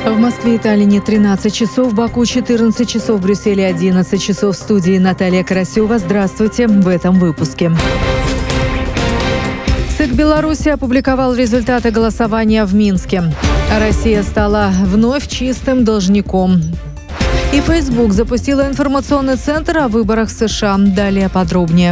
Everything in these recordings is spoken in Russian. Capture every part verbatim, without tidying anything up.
В Москве и Таллине тринадцать часов, в Баку четырнадцать часов, в Брюсселе одиннадцать часов. В студии Наталья Карасева. Здравствуйте в этом выпуске. ЦИК Беларуси опубликовал результаты голосования в Минске. Россия стала вновь чистым должником. И Facebook запустила информационный центр о выборах в США. Далее подробнее.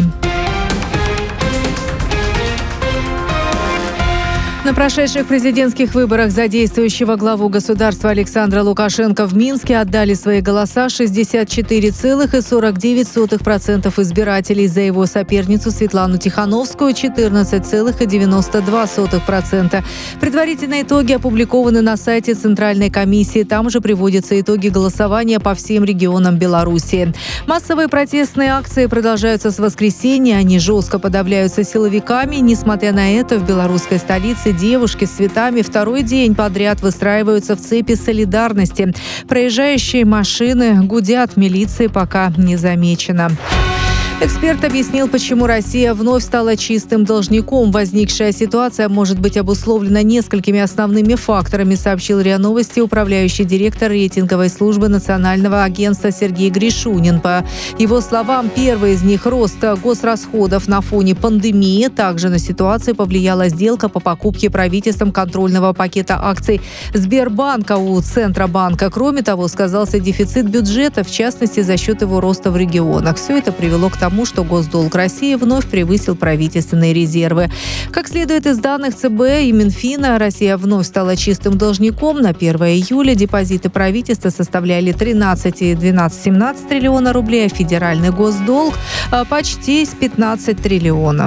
На прошедших президентских выборах за действующего главу государства Александра Лукашенко в Минске отдали свои голоса шестьдесят четыре целых сорок девять сотых процента избирателей, за его соперницу Светлану Тихановскую – четырнадцать целых девяносто два сотых процента. Предварительные итоги опубликованы на сайте Центральной комиссии. Там же приводятся итоги голосования по всем регионам Беларуси. Массовые протестные акции продолжаются с воскресенья. Они жестко подавляются силовиками. Несмотря на это, в белорусской столице девушки с цветами второй день подряд выстраиваются в цепи солидарности. Проезжающие машины гудят, милиции пока не замечено. Эксперт объяснил, почему Россия вновь стала чистым должником. Возникшая ситуация может быть обусловлена несколькими основными факторами, сообщил РИА Новости управляющий директор рейтинговой службы Национального агентства Сергей Гришунин. По его словам, первый из них – рост госрасходов на фоне пандемии. Также на ситуацию повлияла сделка по покупке правительством контрольного пакета акций Сбербанка у Центробанка. Кроме того, сказался дефицит бюджета, в частности, за счет его роста в регионах. Все это привело к тому, что госдолг России вновь превысил правительственные резервы. Как следует из данных ЦБ и Минфина, Россия вновь стала чистым должником. На первое июля депозиты правительства составляли тринадцать целых двенадцать сотых семнадцать триллиона рублей, а федеральный госдолг – почти пятнадцать триллионов.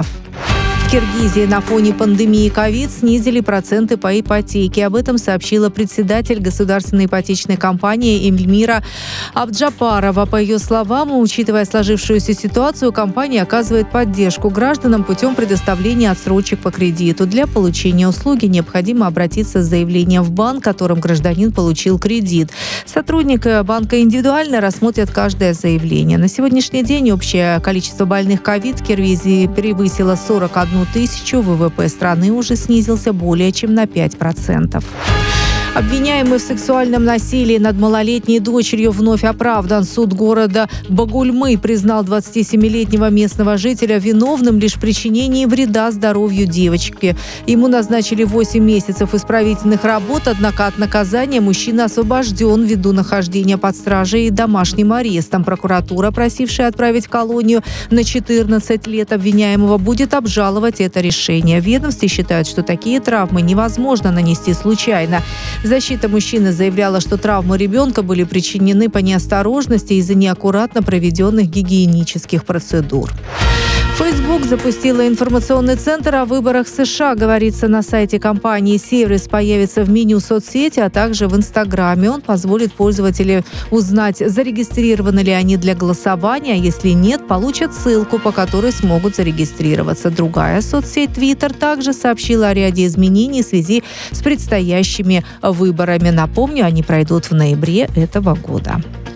В Киргизии на фоне пандемии ковид снизили проценты по ипотеке. Об этом сообщила председатель государственной ипотечной компании Эльмира Абджапарова. По ее словам, учитывая сложившуюся ситуацию, компания оказывает поддержку гражданам путем предоставления отсрочек по кредиту. Для получения услуги необходимо обратиться с заявлением в банк, которым гражданин получил кредит. Сотрудник банка индивидуально рассмотрит каждое заявление. На сегодняшний день общее количество больных ковид в Киргизии превысило сорок одну тысячу. ВВП страны уже снизился более чем на пять процентов. Обвиняемый в сексуальном насилии над малолетней дочерью вновь оправдан. Суд города Багульмы признал двадцатисемилетнего местного жителя виновным лишь в причинении вреда здоровью девочки. Ему назначили восемь месяцев исправительных работ, однако от наказания мужчина освобожден ввиду нахождения под стражей и домашним арестом. Прокуратура, просившая отправить в колонию на четырнадцать лет обвиняемого, будет обжаловать это решение. В ведомстве считают, что такие травмы невозможно нанести случайно. Защита мужчины заявляла, что травмы ребенка были причинены по неосторожности из-за неаккуратно проведенных гигиенических процедур. Facebook запустила информационный центр о выборах в США. Говорится на сайте компании. Сервис появится в меню соцсети, а также в Инстаграме. Он позволит пользователям узнать, зарегистрированы ли они для голосования. А если нет, получат ссылку, по которой смогут зарегистрироваться. Другая соцсеть Twitter также сообщила о ряде изменений в связи с предстоящими выборами. Напомню, они пройдут в ноябре этого года.